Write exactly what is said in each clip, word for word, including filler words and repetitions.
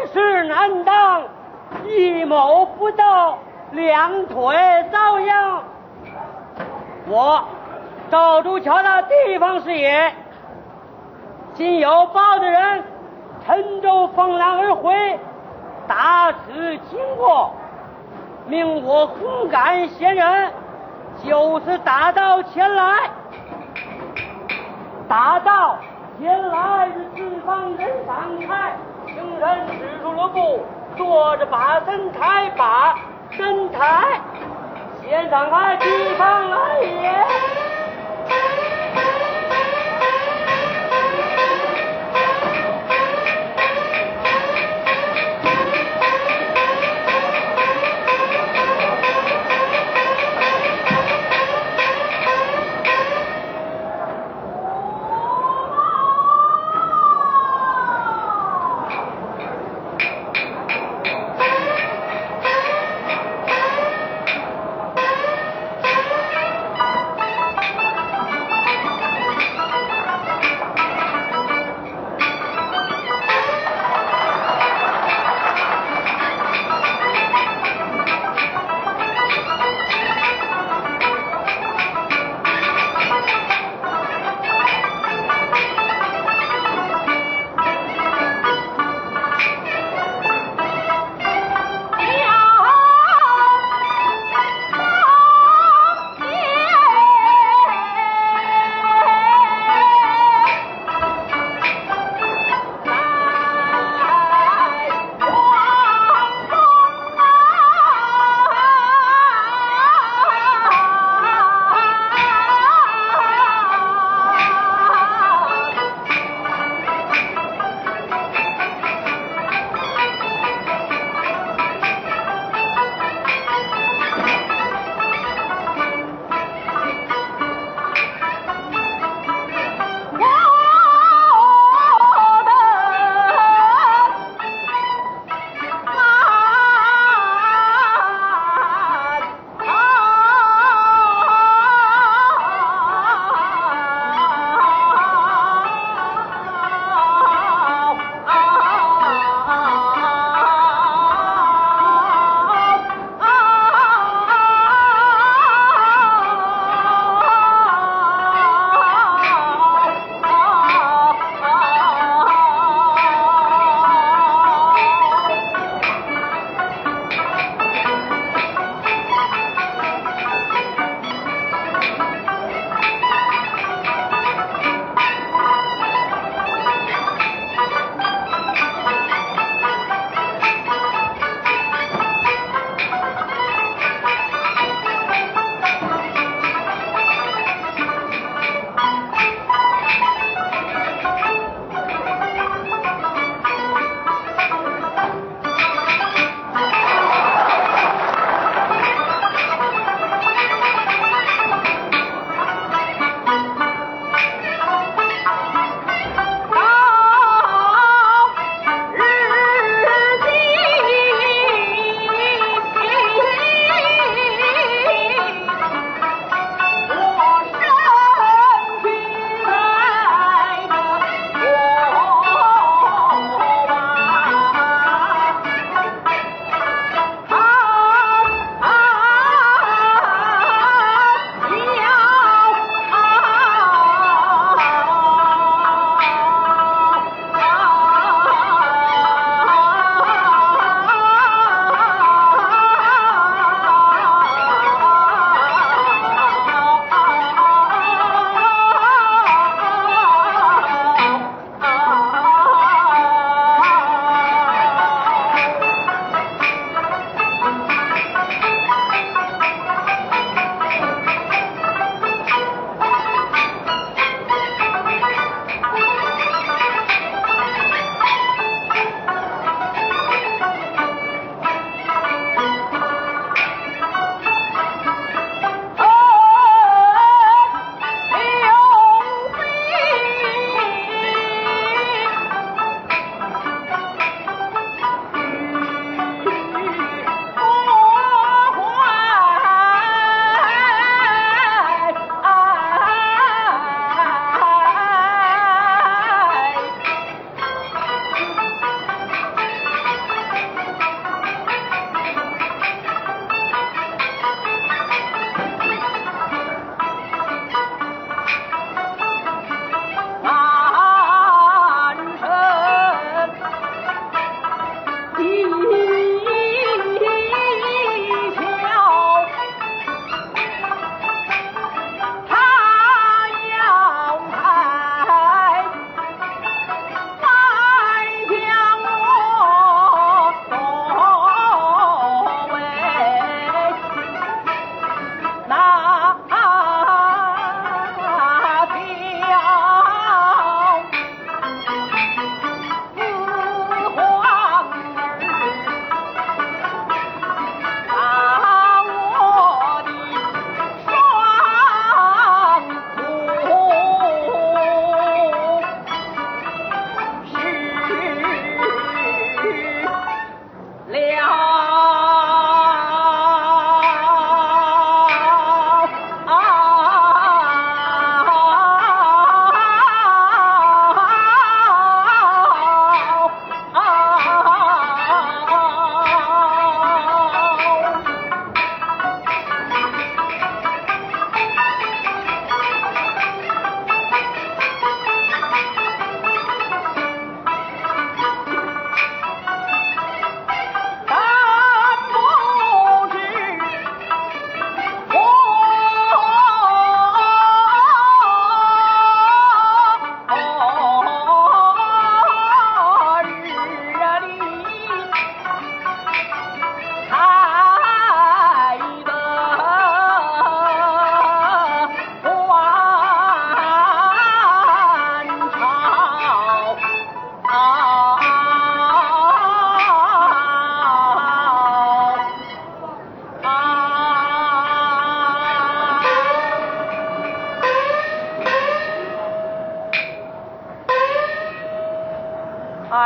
世难当，一谋不道，两腿遭殃。我赵竹桥的地方事业，今有报的人乘舟风浪而回，大此经过，命我红杆仙人就是大道前来。大道前来是四方人上台，行人止住了步，坐着把神台把神台先上开地方来也。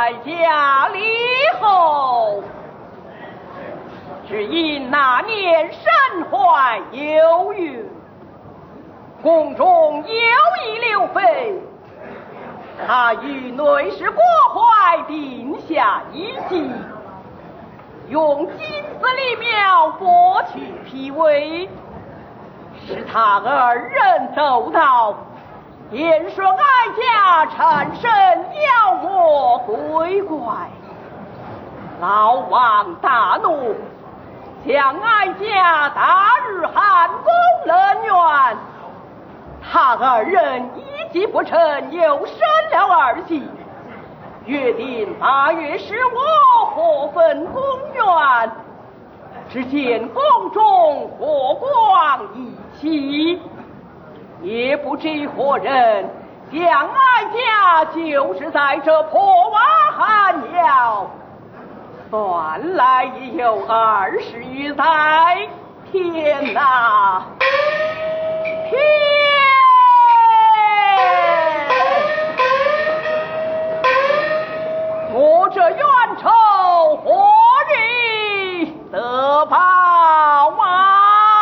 哀家立后，只因那年身怀忧郁，宫中有意刘妃，他与内侍郭槐定下一计，用金丝梨苗剥去脾胃，使他二人走到，便说哀家缠身妖魔鬼怪。老王大怒，将哀家打入寒宫冷院。他二人一计不成，又生了儿媳，约定八月十五火焚宫院。只见宫中火光一起，也不知何人将哀家就是在这破瓦寒窑，算来也有二十余载。天哪，天！我这冤仇何日得报啊？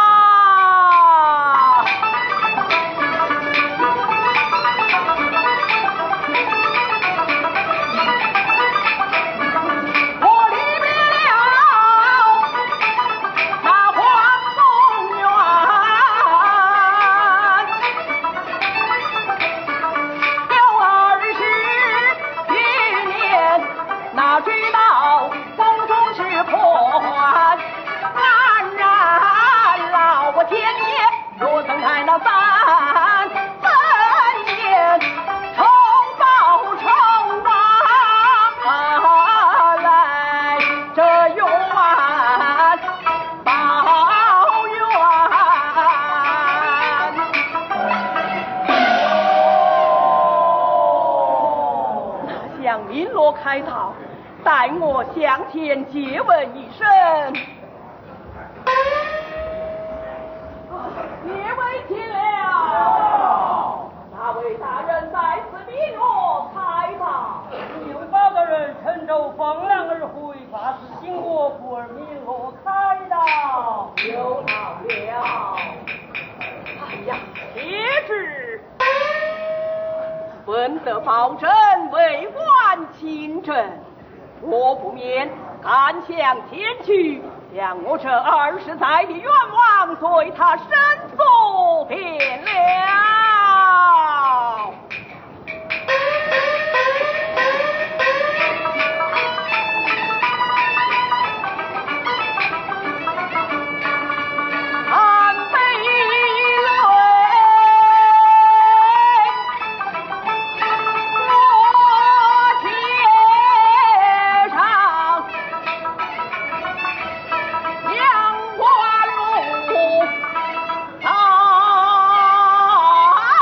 开道，待我向前借问一声。借问见了，哪位大人在此逼我开道？ 一位报大人乘舟风浪而回，发是经过故而鸣锣开道。 有道了。哎呀，且知本得保证为官清正，我不免赶向前去，将我这二十载的冤枉随他申诉便了。啊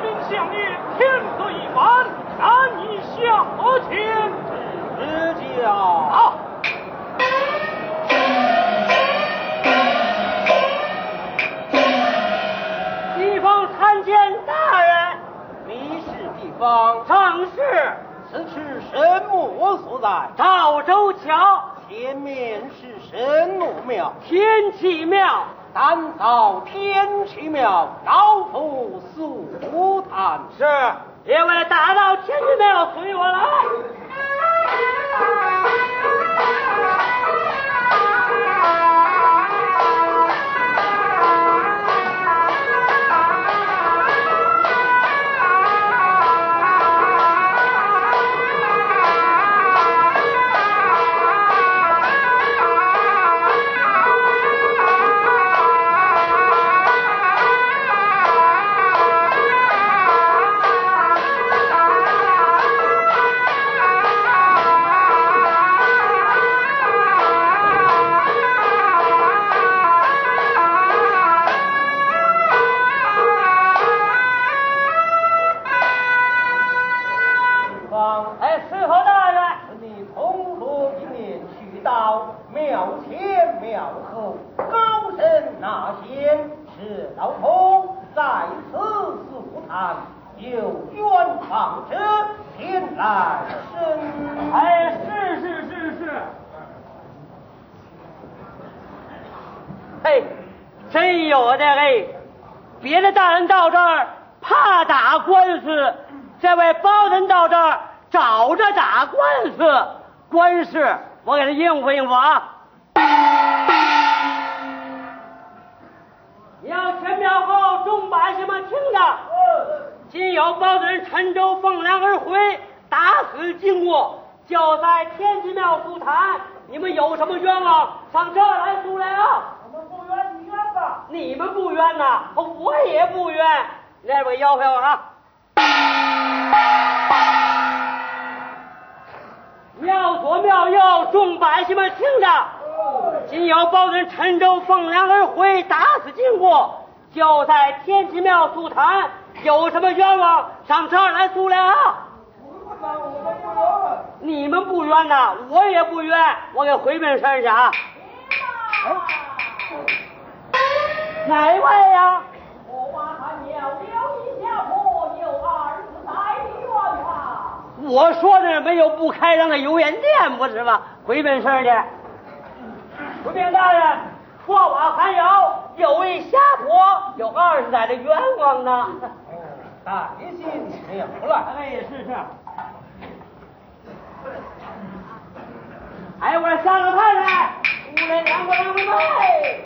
兵相遇，天色已晚，难以下前。 指教。 好。 地方参见大人。 你是地方正是。 此处神木所在？ 赵州桥。 前面是神木庙， 天齐庙。 单扫天齐庙，老夫速谈。 是，列位大到天齐庙，随我来。真有的哎，别的大人到这儿怕打官司，这位包人到这儿找着打官司，官事我给他应付应付啊。要全庙后众百姓们听着，今有包人陈州奉粮而回，打死经过，就在天齐庙诉谈。你们有什么冤枉，上这儿来诉来。 我们不冤，你冤吧？ 你们不冤呐，我也不冤。那位吆喝啊！庙左庙右，众百姓们听着，今有包人陈州奉粮而回，打死经过，就在天齐庙诉谈。有什么冤枉，上这儿来诉来啊！你们不冤呐，我也不冤，我给回禀山下。哪位呀？ 我挖汉庙有一家婆，有二十载的冤枉。 我说的没有不开张的油盐店，不是吗？回本事去。回禀大人，说瓦还有有位瞎婆，有二十载的冤枉呢。 带信了来。 哎，是是。哎，我说夏老太太，出来两个两个妹。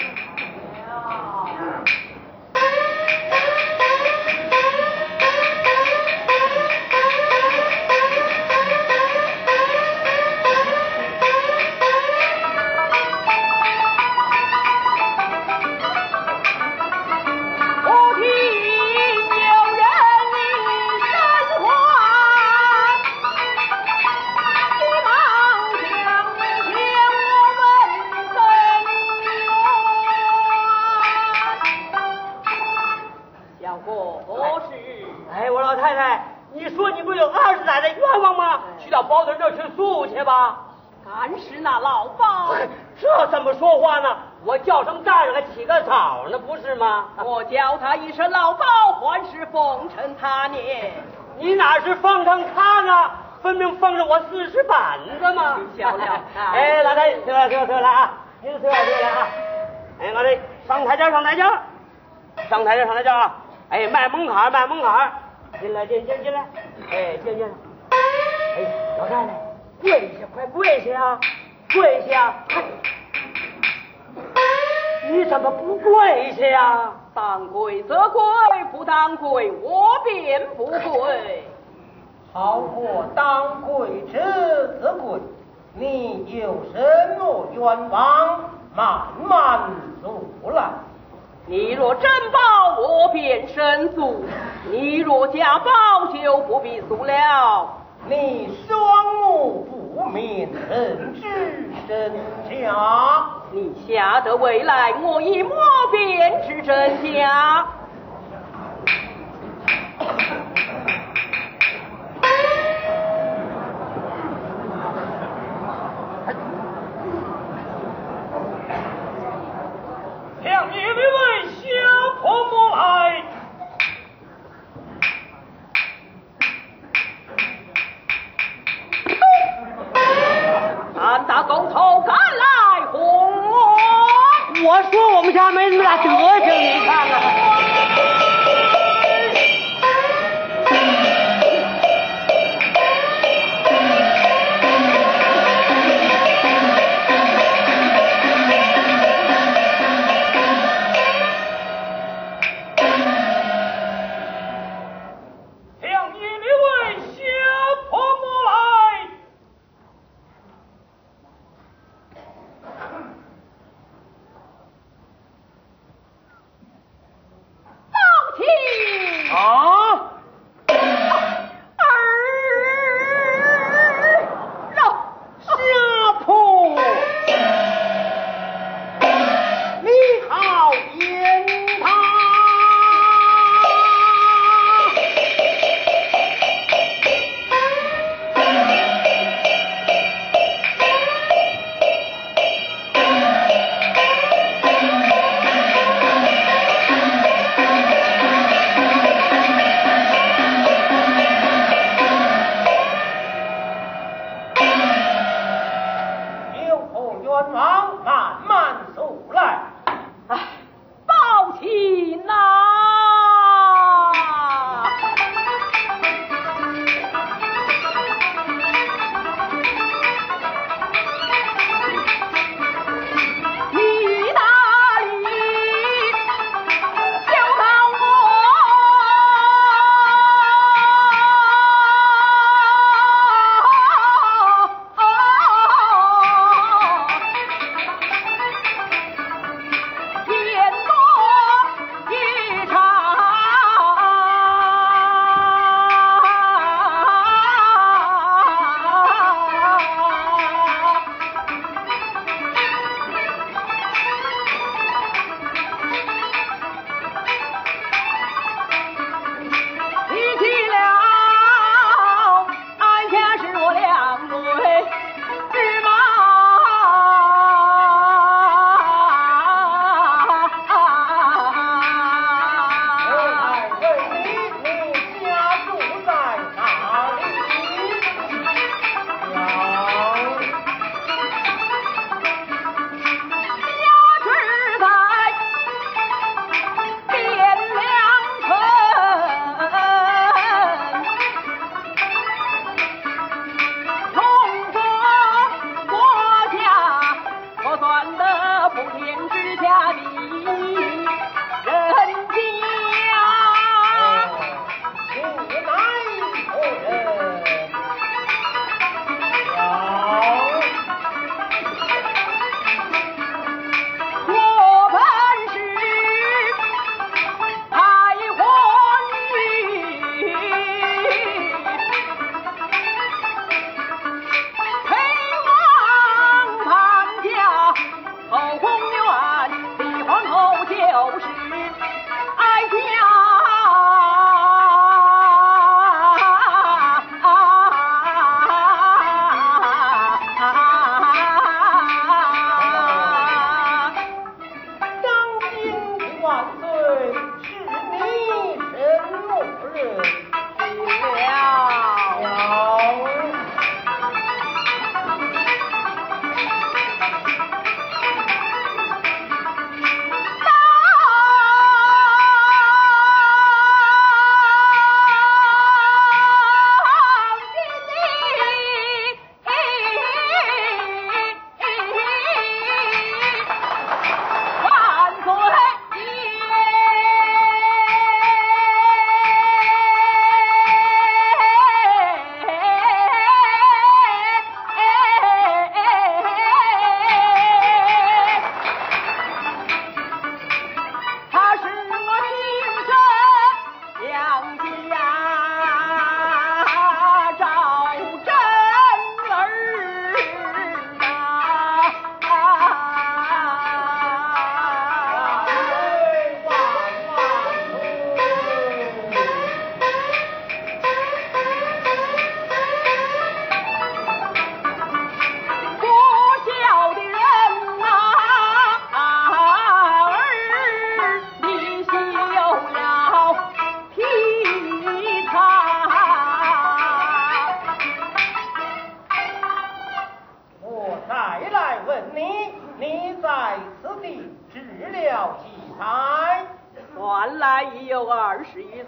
去到包屯这去诉去吧。 敢是那老包？ 这怎么说话呢？我叫声大人还起个早呢，不是吗？ 我叫他一声老包，还是奉承他呢？ 你哪是奉承他呢？分明奉着我四十板子嘛！ 笑了。 哎，老太太，退来退来退来啊！您退来退来啊！哎，我这上台阶上台阶，上台阶上台阶啊！哎，迈门槛迈门槛，进来进进进来，哎进进。哎，老太太，跪下，快跪下啊！跪下！快！你怎么不跪下呀？ 当跪则跪，不当跪我便不跪。 好过当跪者则跪，你有什么冤枉，慢慢诉来。 你若真报，我便申诉；你若假报，就不必诉了。 你双目不明，人之真假。 你吓得未来，我一摸便知真假。 家没那么大德行，你看看。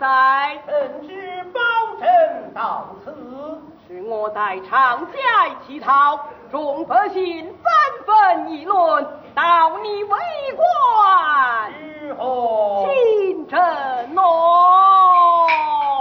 在？ 臣知保证到此。 是我在长街乞讨，众百姓纷纷议论，到你为官， 如何？ 请臣诺。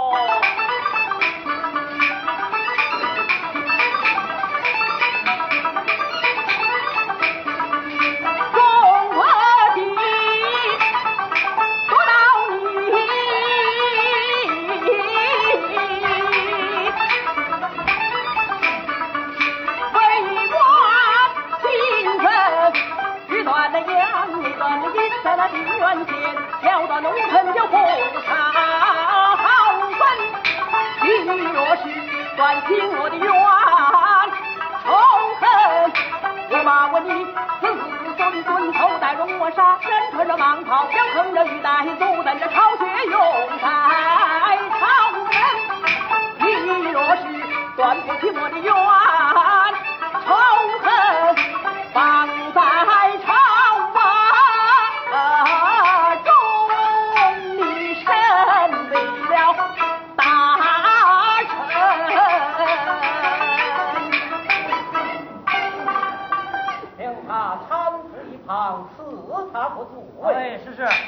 在那地院前，挑断龙城就不差好分。你若是断清我的冤仇恨，我骂我你子孙孙头戴龙王纱，身穿着蟒袍，脚横着玉带，足蹬着朝靴，勇在朝门。你若是断不起我的冤仇恨，放在朝此他不作为。 哎，是是。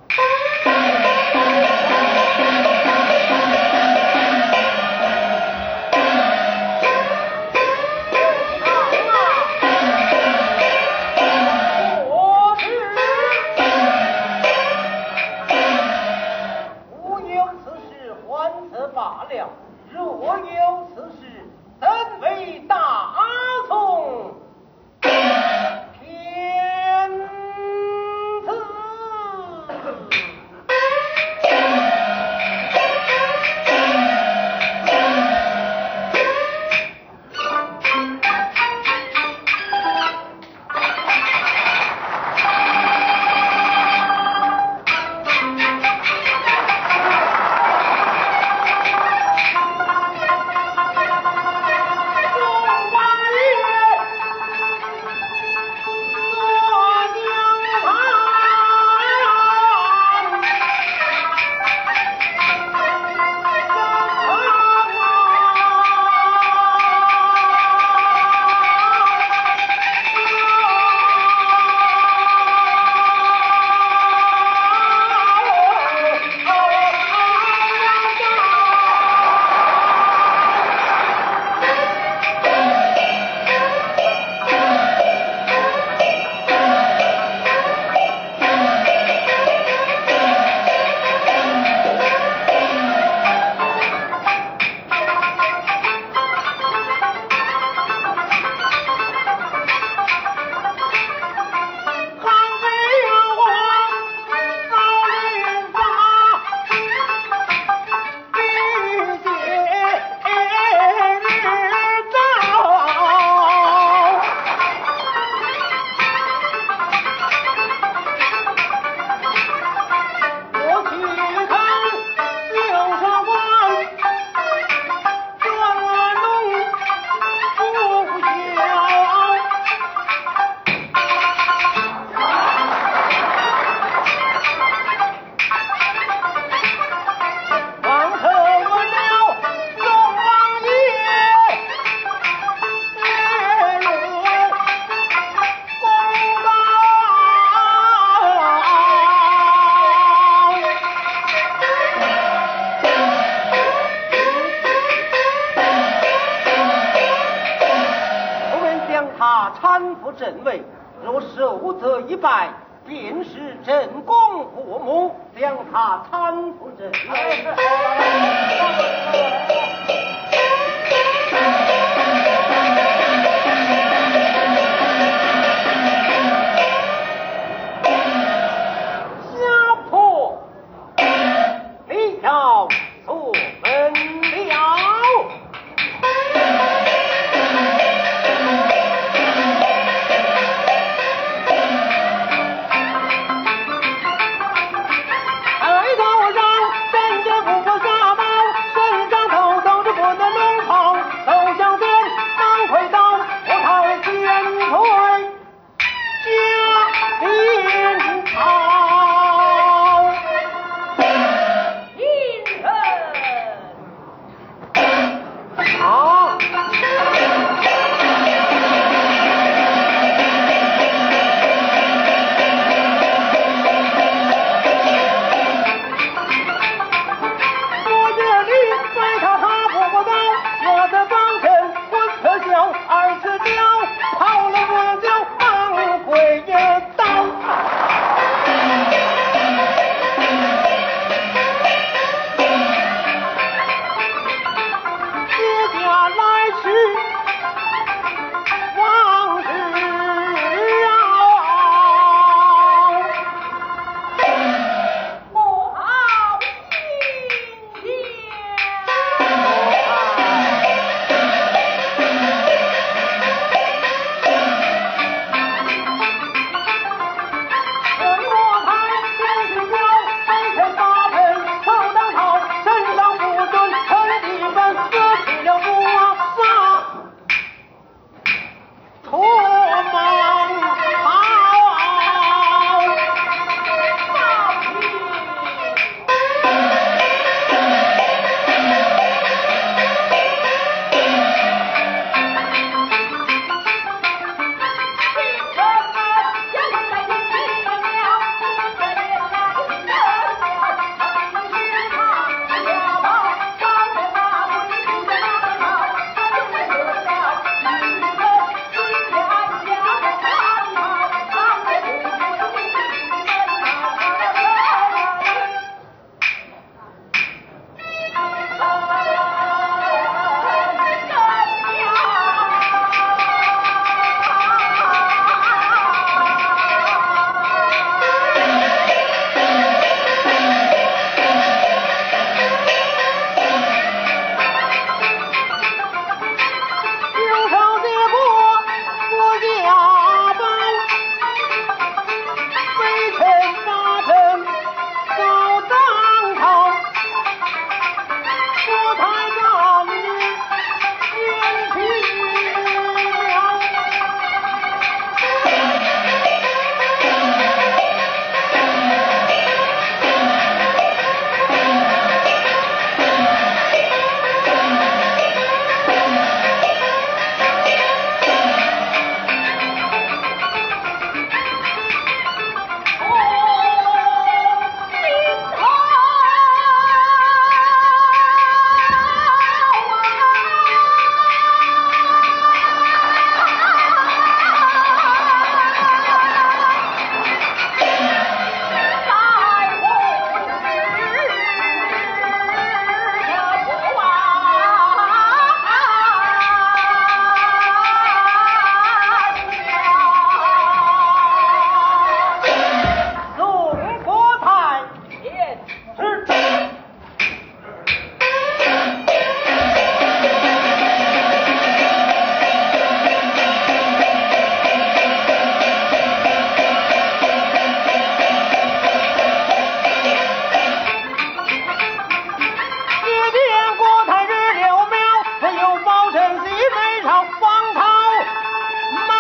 若有此事，怎为大宋天子？正位，若受则一败，便是正功过目，将他搀扶正位。下坡，你要做门了。哎，头上真正不过啥。 见过太日六庙，只有宝城西北朝王朝马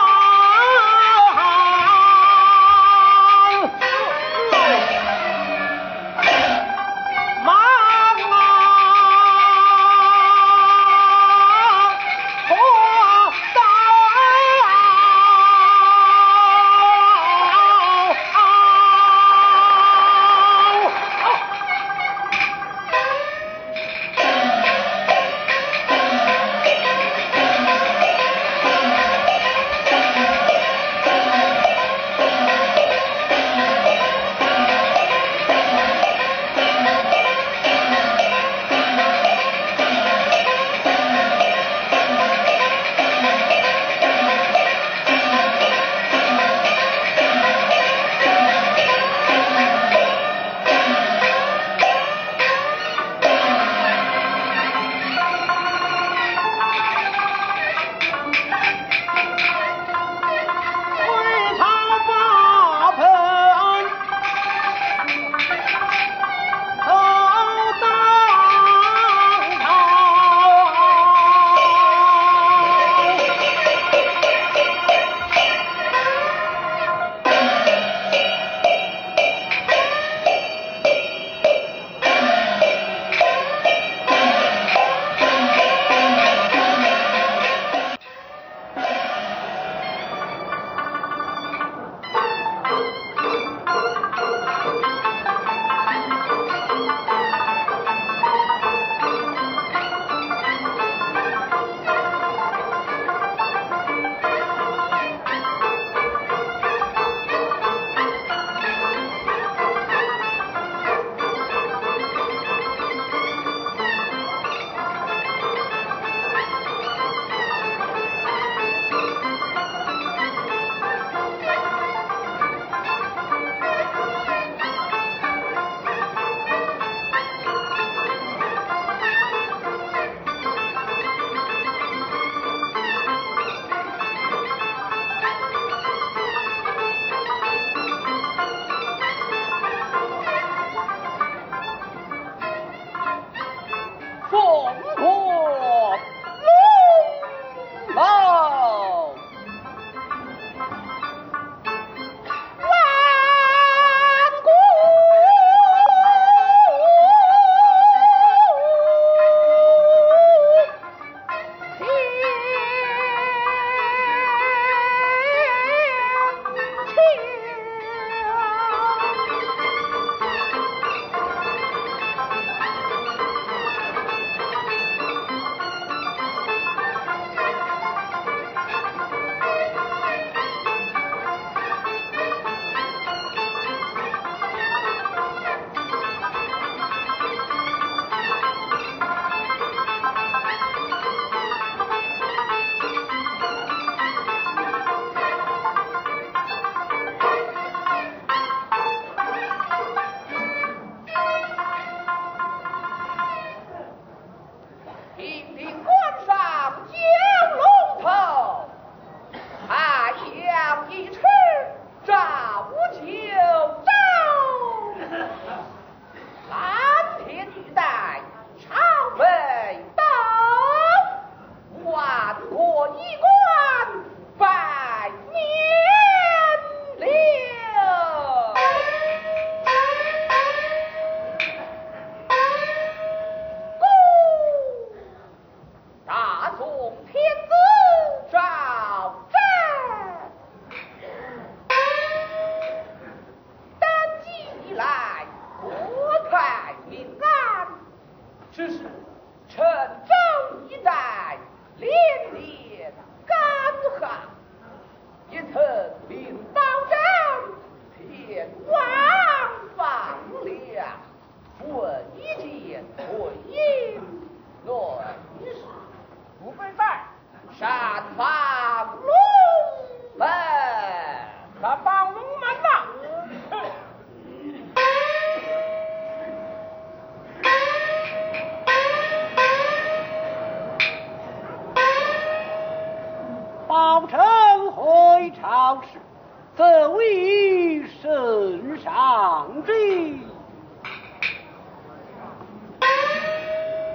报称会朝事，则为圣上之。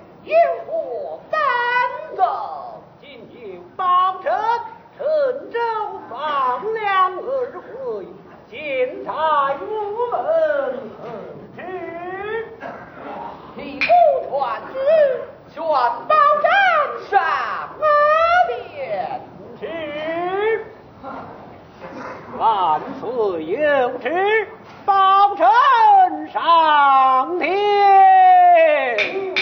引火三走， 今有当臣陈州放粮而回，现在我们何之？ 你不传旨，宣报战上阿殿。 是，万岁有旨，报臣上天。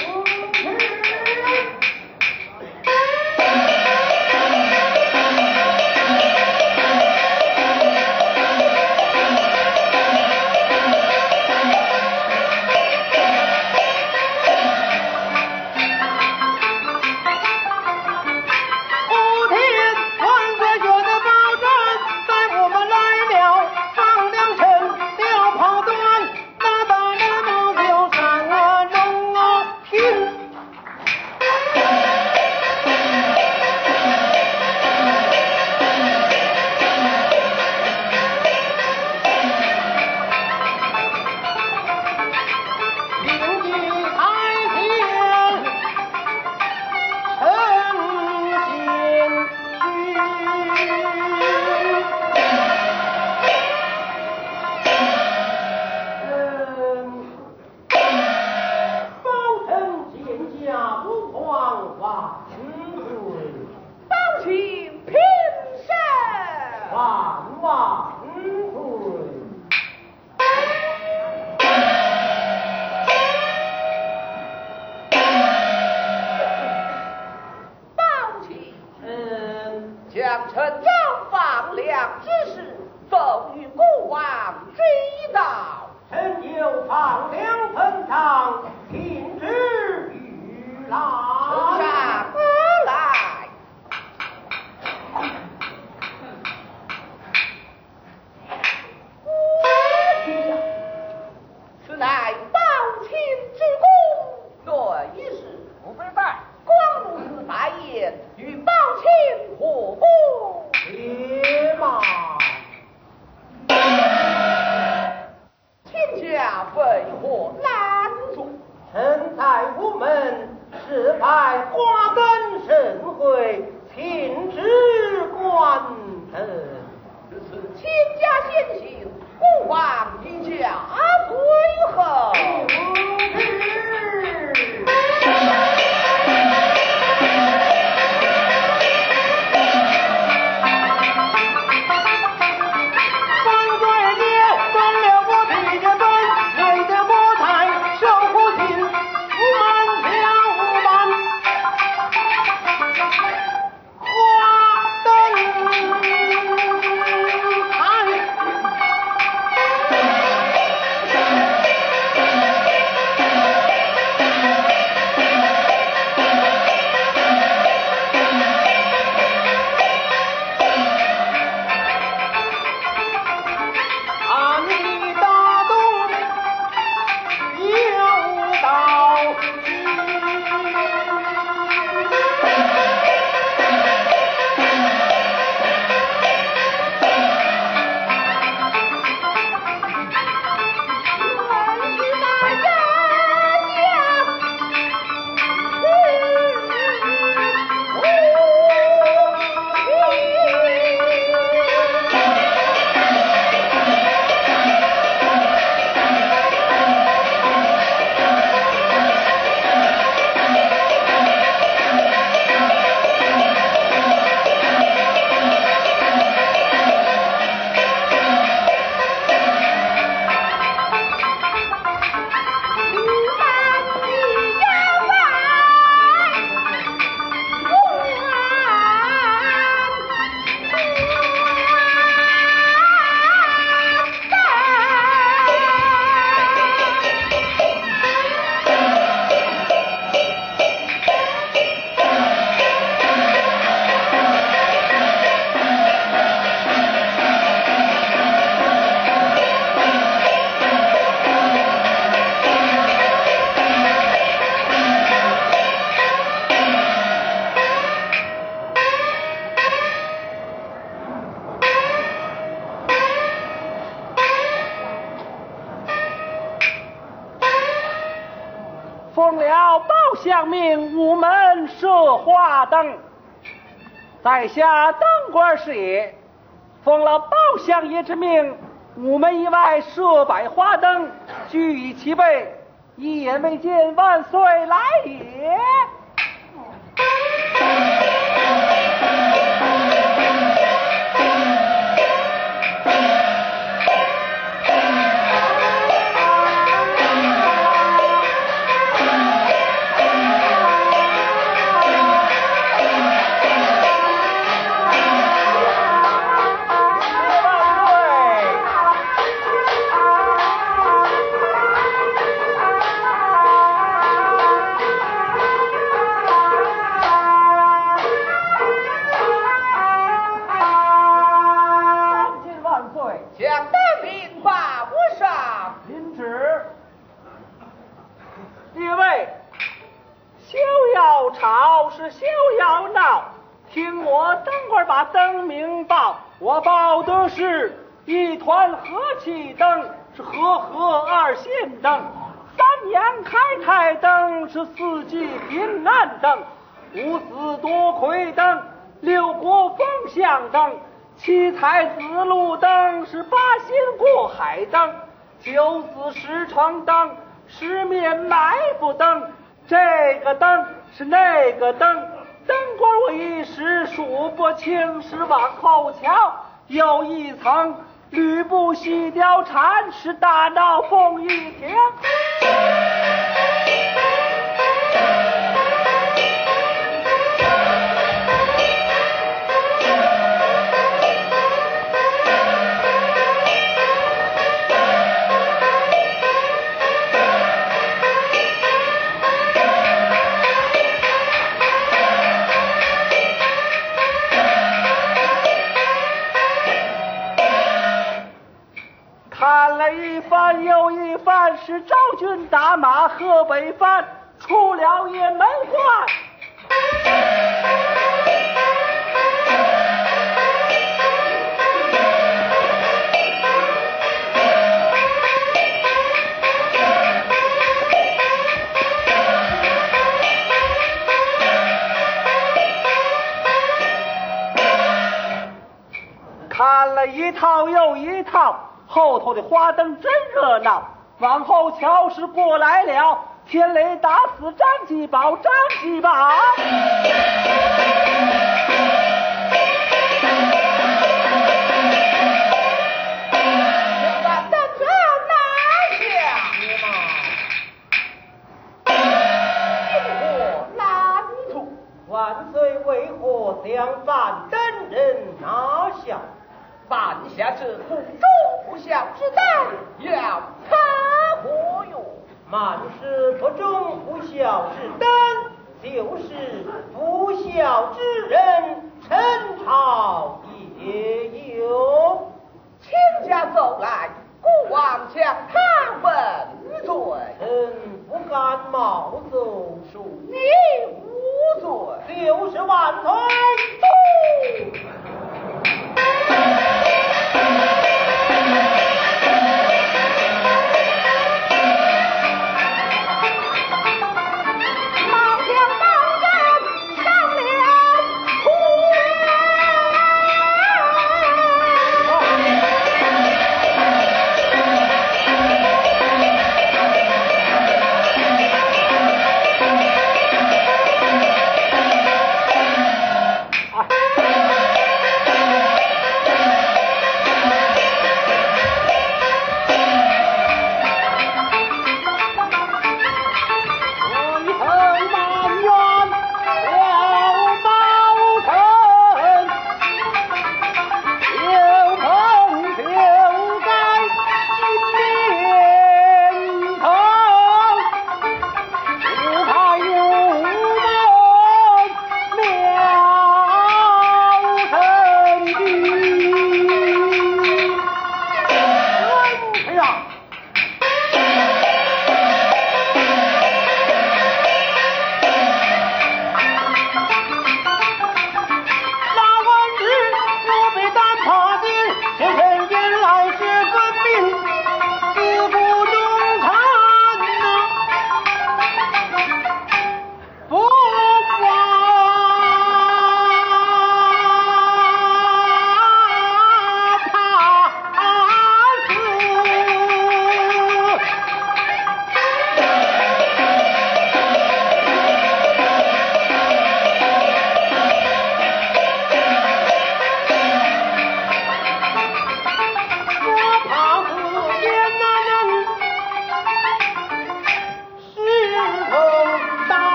将陈州放粮之事奏与国王知道。 臣有放粮分堂，停止御来。 呈上而来。此乃宝清之功，原是不非拜。光如此白言，与宝清何故？ 且慢。 卿家为何拦住？ 臣在午门是派花灯盛会，请旨观臣。 此次卿家先行，国王一家随后。 命午门设花灯，在下当官是也，奉了包相爷之命，午门以外设摆花灯，俱已齐备，一言未见，万岁来也。我报的是一团和气灯，是和和二线灯；三阳开泰灯，是四季平安灯；五子多亏灯，六国风向灯；七彩子路灯，是八仙过海灯；九子十床灯，十面埋伏灯。这个灯是那个灯，灯光我一时数不清，是往后瞧，有一层吕布戏貂蝉，是大闹凤玉亭。看了一番又一番，是昭君打马河北番，出了雁门关。看了一套又一套，后头的花灯真热闹，往后瞧是过来了，天雷打死张继宝，张继宝。 把灯烛拿下， 引火拦住，万岁为何将反等人拿下？ 办下这宫中不孝之灯，要他何用？ 满是不忠不孝之灯，就是不孝之人，陈朝也有。 卿家走来，孤王将他问罪。 臣不敢冒奏书， 你无罪， 就是万岁。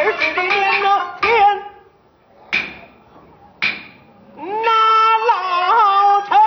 十的年那天，那老臣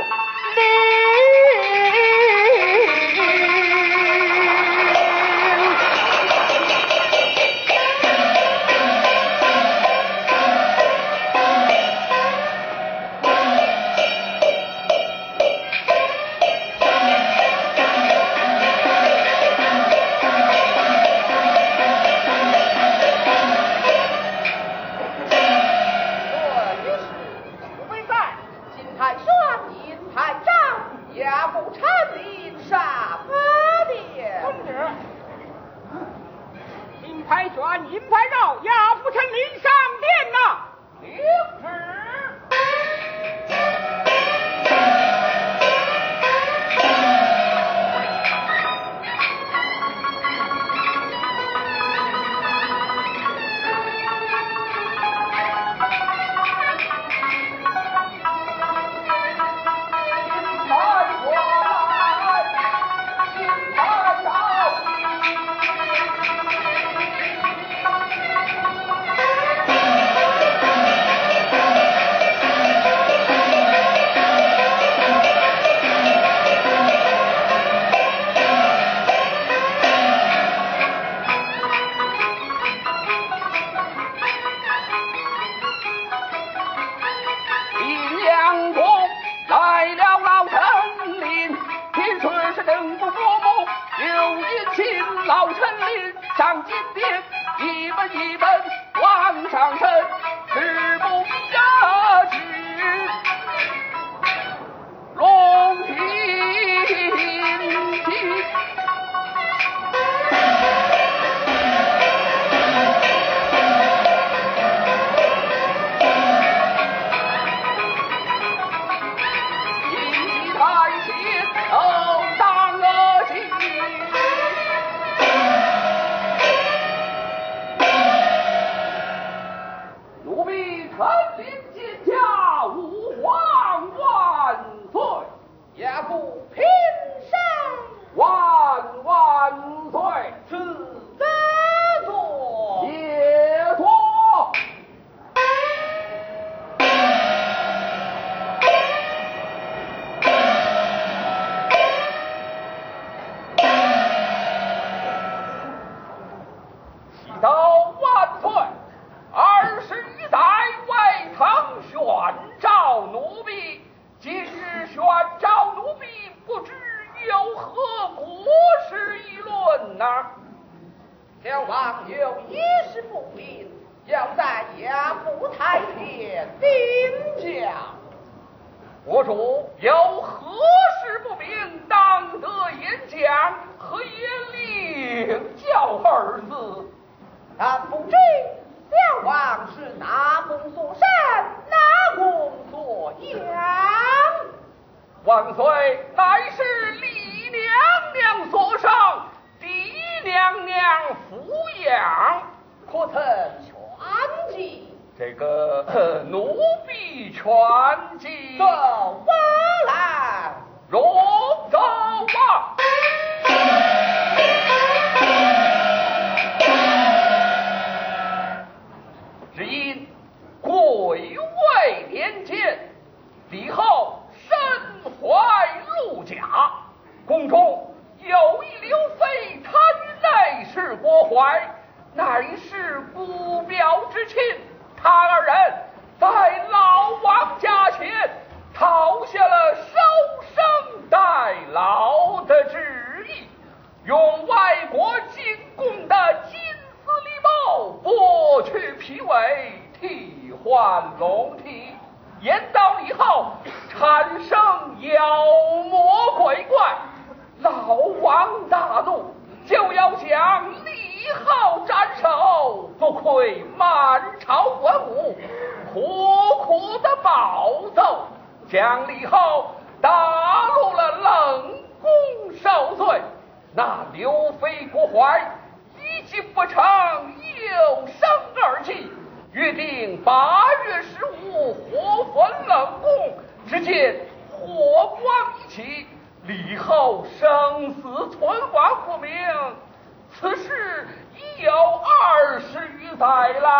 将李后打入了冷宫受罪，那刘妃国怀一计不成，又生二计，约定八月十五火焚冷宫，只见火光一起，李后生死存亡不明。此事已有二十余载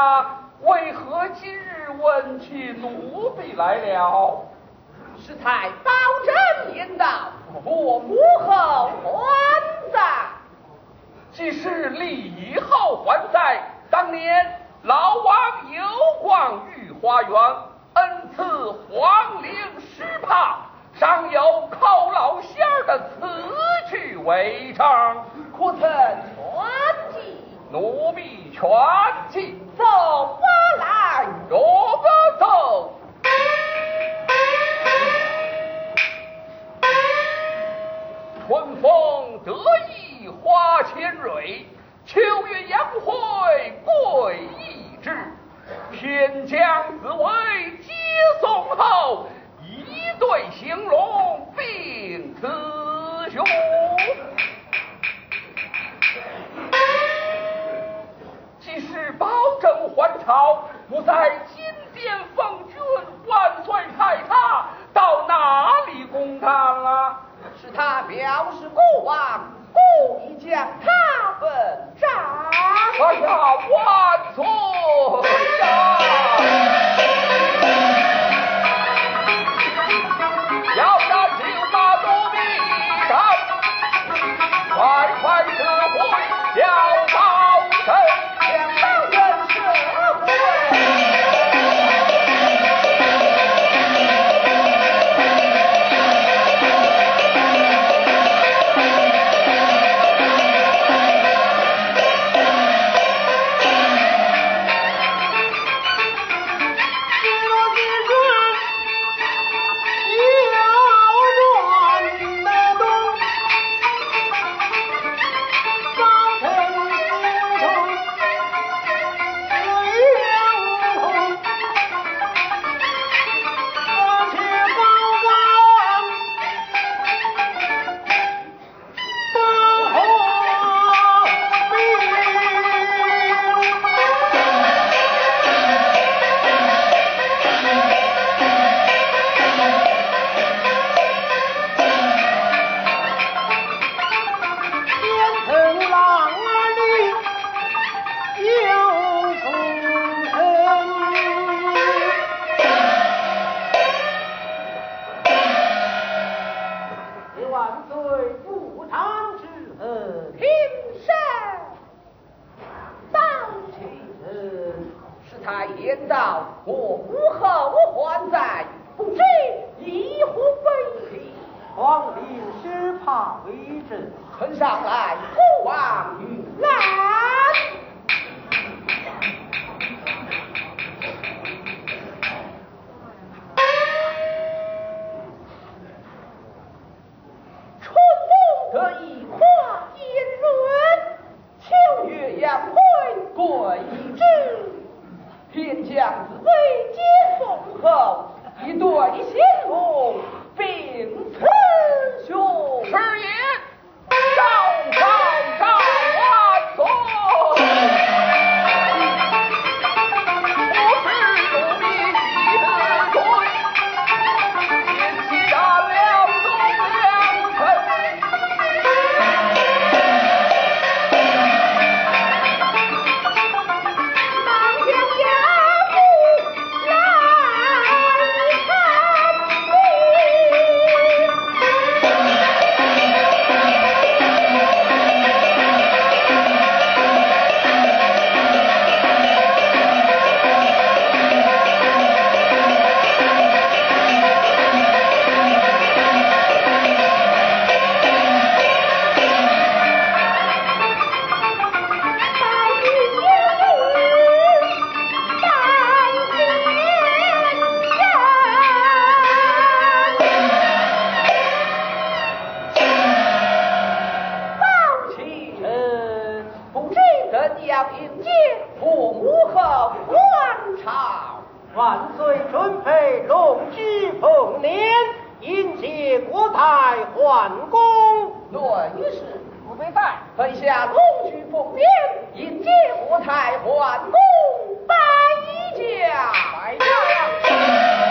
那为何今日闻其奴婢来了？ 是太保真言道，我母后还在。 既是李后还在，当年老王游逛御花园，恩赐皇陵石帕，尚有寇老仙儿的词句为证， 可曾全记？ 奴婢全记。 走吧来， 若不走。春风得意花千蕊，秋月阳辉桂一枝。天将紫薇接送后，一对形容并雌雄。即使保证还朝，不在金殿奉君，万岁太他到哪里公看了？ 是他表示过往，故意将他本斩。 哎呀，万岁呀！要斩就把奴婢斩，快快撤回小保身， 两道人社会。呈上来，父王御览。春风得意花颜润，秋月阳辉桂枝。天将紫薇接送后，一对仙龙并雌雄。 是也。赵赵赵万岁！我是奴婢喜子尊，险些斩了宋良臣。 忙将家父来看万岁准备龙驹凤辇，迎接国泰桓公。 论是不必拜，本下龙驹凤辇，迎接国泰桓公，拜驾，拜驾呀！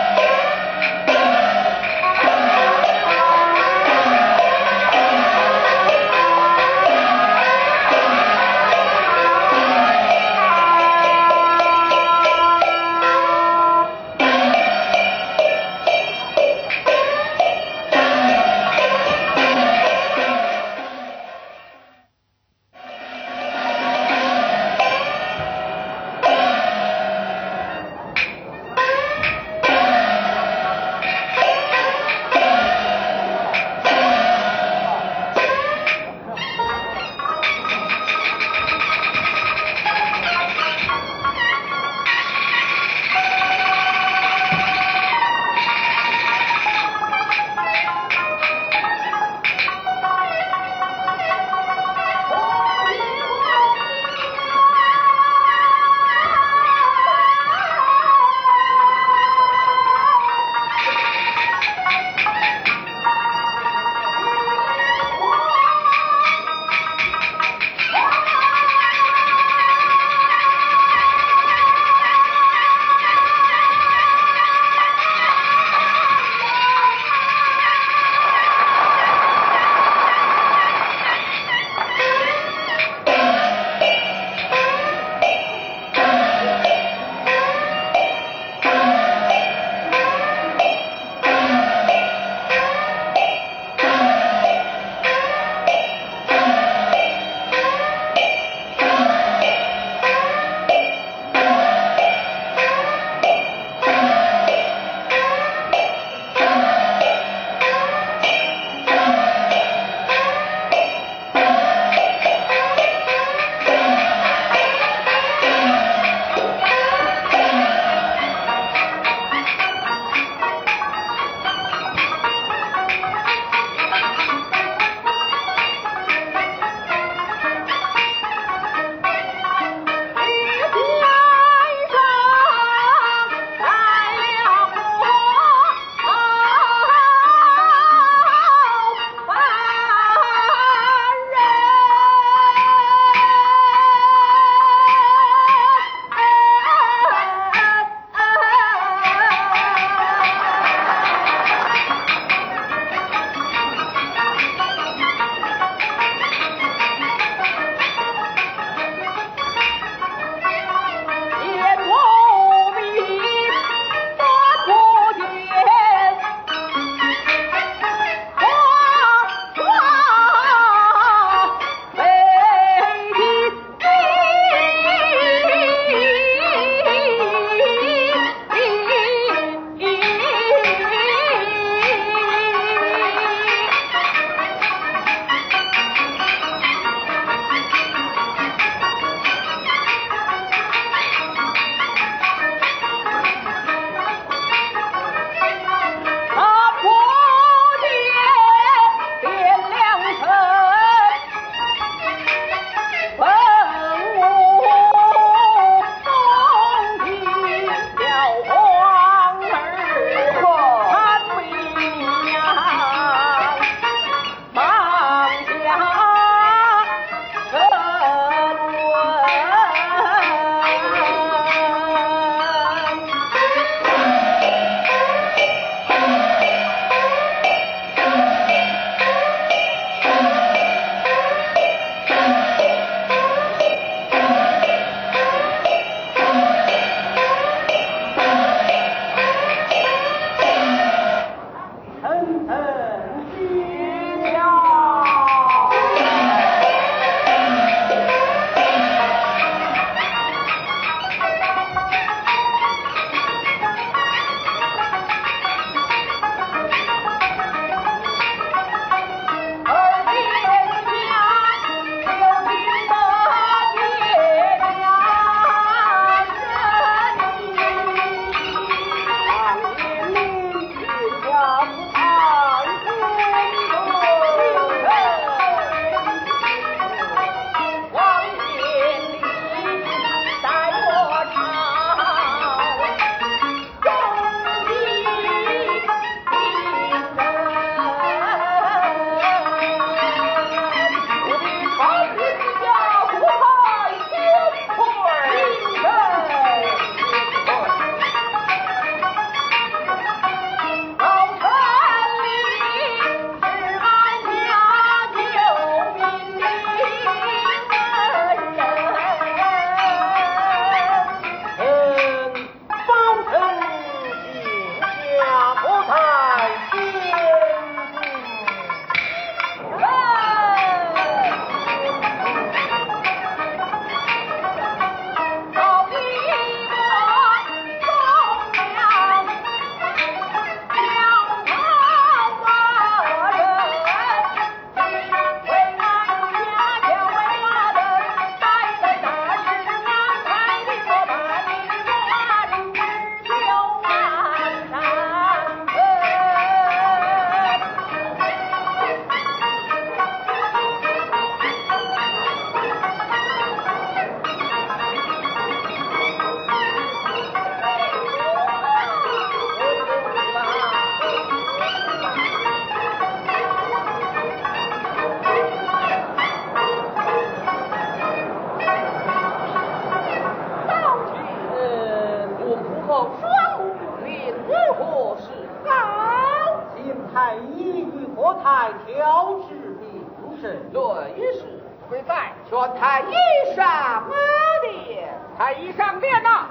双目，令如何是好？ 请太医与何太调治病身。 论事会在全太医上殿，太医上殿呐！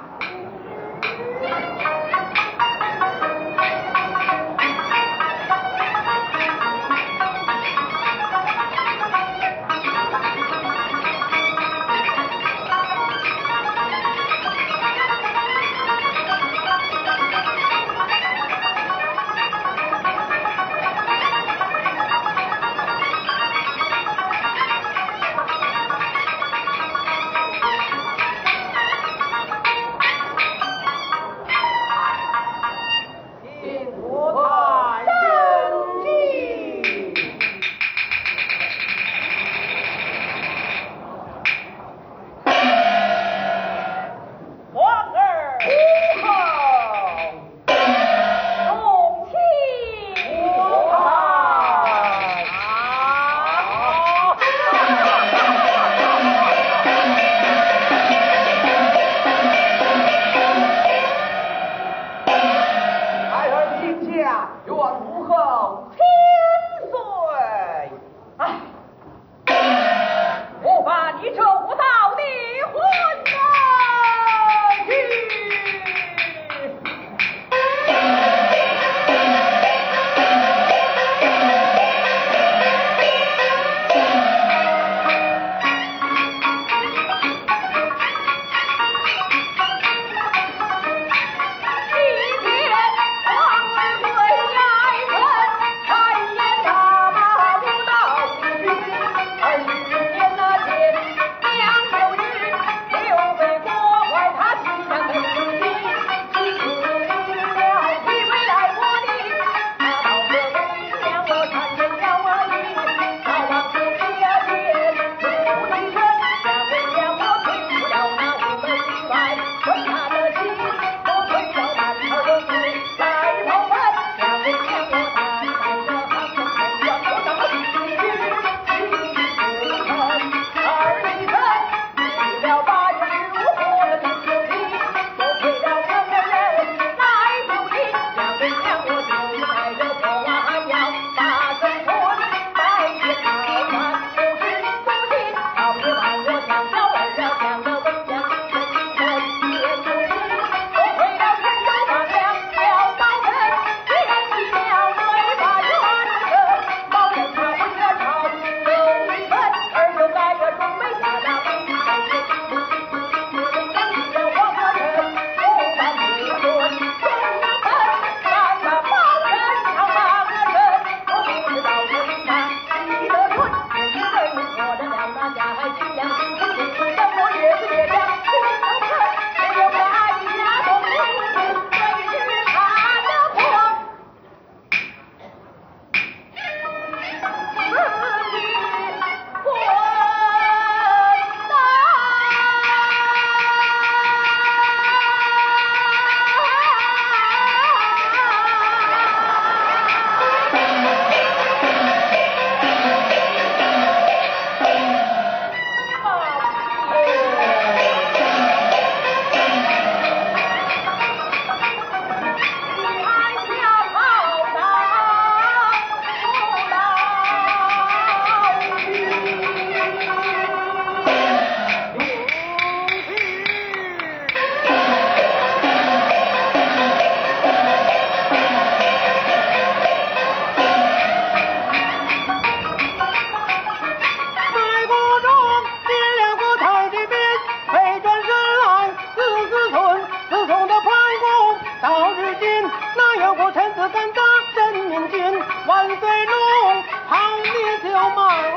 万岁龙，好你就慢。